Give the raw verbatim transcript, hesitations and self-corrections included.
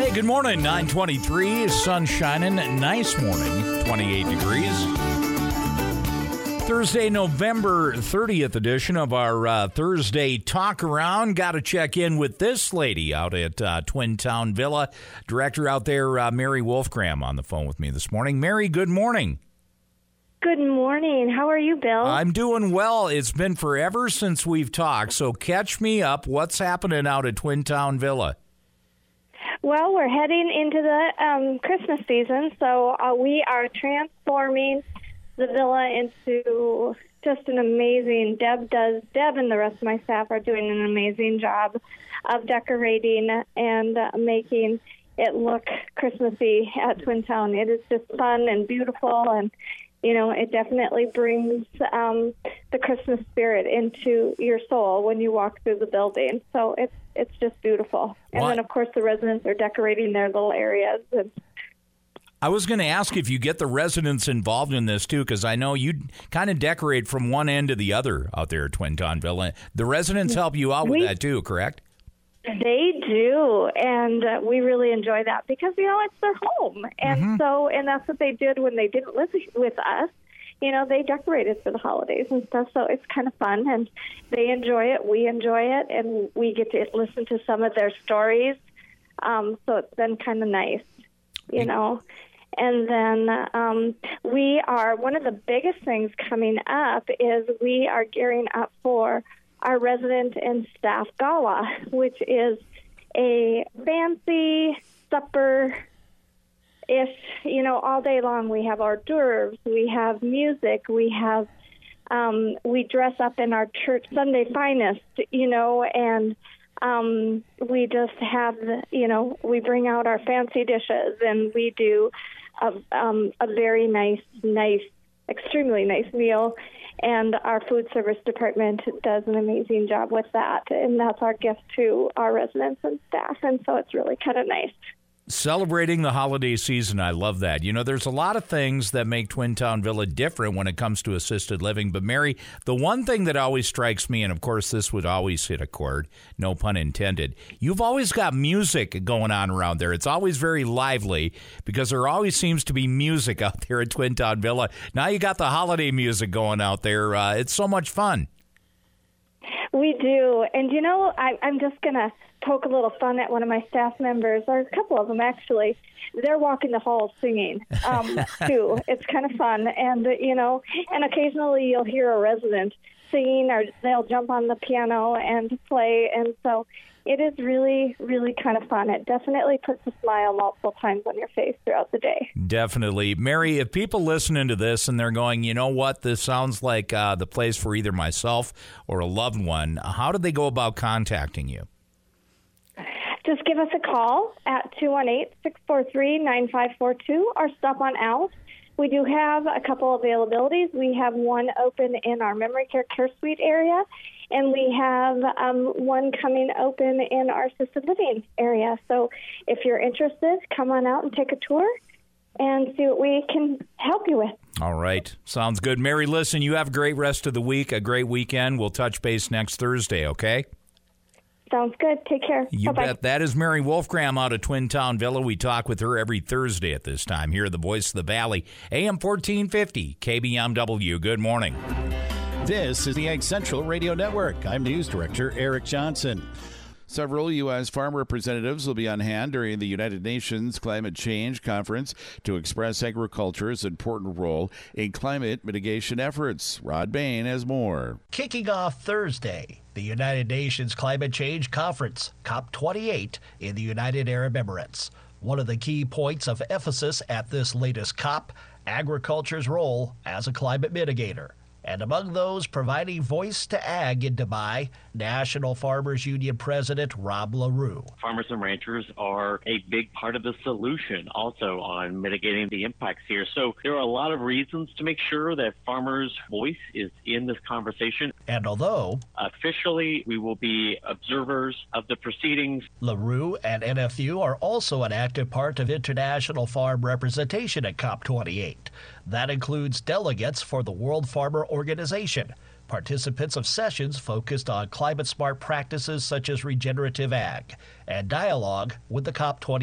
Hey, good morning. nine twenty-three, sun shining, nice morning, twenty-eight degrees. Thursday, November thirtieth edition of our uh, Thursday Talk Around. Got to check in with this lady out at uh, Twin Town Villa. Director out there, uh, Mary Wolfgram, on the phone with me this morning. Mary, good morning. Good morning. How are you, Bill? I'm doing well. It's been forever since we've talked, so catch me up. What's happening out at Twin Town Villa? Well, we're heading into the um, Christmas season, so uh, we are transforming the villa into just an amazing. Deb does. Deb and the rest of my staff are doing an amazing job of decorating and uh, making it look Christmassy at Twin Town. It is just fun and beautiful, and you know, it definitely brings um, the Christmas spirit into your soul when you walk through the building. So it's it's just beautiful. And what? Then, of course, the residents are decorating their little areas. And I was going to ask if you get the residents involved in this, too, because I know you kind of decorate from one end to the other out there at Twin Town Villa. The residents help you out with we, that, too, correct? They do, and uh, we really enjoy that because, you know, it's their home. And Mm-hmm. so, and that's what they did when they didn't live with us. You know, they decorated for the holidays and stuff, so it's kind of fun, and they enjoy it, we enjoy it, and we get to listen to some of their stories, um, so it's been kind of nice, you know. And then um, we are, one of the biggest things coming up is we are gearing up for our resident and staff gala, which is a fancy supper ish, you know, all day long. We have hors d'oeuvres, we have music, we have, um, we dress up in our church Sunday finest, you know, and um, we just have, you know, we bring out our fancy dishes, and we do a, um, a very nice, nice, extremely nice meal. And our food service department does an amazing job with that, and that's our gift to our residents and staff, and so it's really kind of nice. Celebrating the holiday season, I love that. You know, there's a lot of things that make Twin Town Villa different when it comes to assisted living. But, Mary, the one thing that always strikes me, and, of course, this would always hit a chord, no pun intended, you've always got music going on around there. It's always very lively because there always seems to be music out there at Twin Town Villa. Now you got the holiday music going out there. Uh, it's so much fun. We do. And, you know, I, I'm just going to poke a little fun at one of my staff members, or a couple of them, actually. They're walking the halls singing, um, too. It's kind of fun. And, uh, you know, and occasionally you'll hear a resident singing, or they'll jump on the piano and play. And so it is really, really kind of fun. It definitely puts a smile multiple times on your face throughout the day. Definitely. Mary, if people listening to this and they're going, you know what, this sounds like uh, the place for either myself or a loved one, how do they go about contacting you? Just give us a call at two one eight, six four three, nine five four two or stop on out. We do have a couple availabilities. We have one open in our memory care care suite area, and we have um, one coming open in our assisted living area. So if you're interested, come on out and take a tour and see what we can help you with. All right. Sounds good. Mary, listen, you have a great rest of the week, a great weekend. We'll touch base next Thursday, okay? Sounds good. Take care. You Bye-bye. bet. That is Mary Wolfgram out of Twin Town Villa. We talk with her every Thursday at this time here at the Voice of the Valley, A M fourteen fifty, K B M W. Good morning. This is the Ag Central Radio Network. I'm News Director Eric Johnson. Several U S farm representatives will be on hand during the United Nations Climate Change Conference to express agriculture's important role in climate mitigation efforts. Rod Bain has more. Kicking off Thursday, the United Nations Climate Change Conference, COP twenty-eight, in the United Arab Emirates. One of the key points of emphasis at this latest COP, agriculture's role as a climate mitigator. And among those providing voice to ag in Dubai, National Farmers Union President Rob LaRue. Farmers and ranchers are a big part of the solution also on mitigating the impacts here. So there are a lot of reasons to make sure that farmers' voice is in this conversation. And although officially we will be observers of the proceedings, LaRue and N F U are also an active part of international farm representation at COP twenty-eight. That includes delegates for the World Farmer Organization, participants of sessions focused on climate-smart practices such as regenerative ag, and dialogue with the COP twenty-eight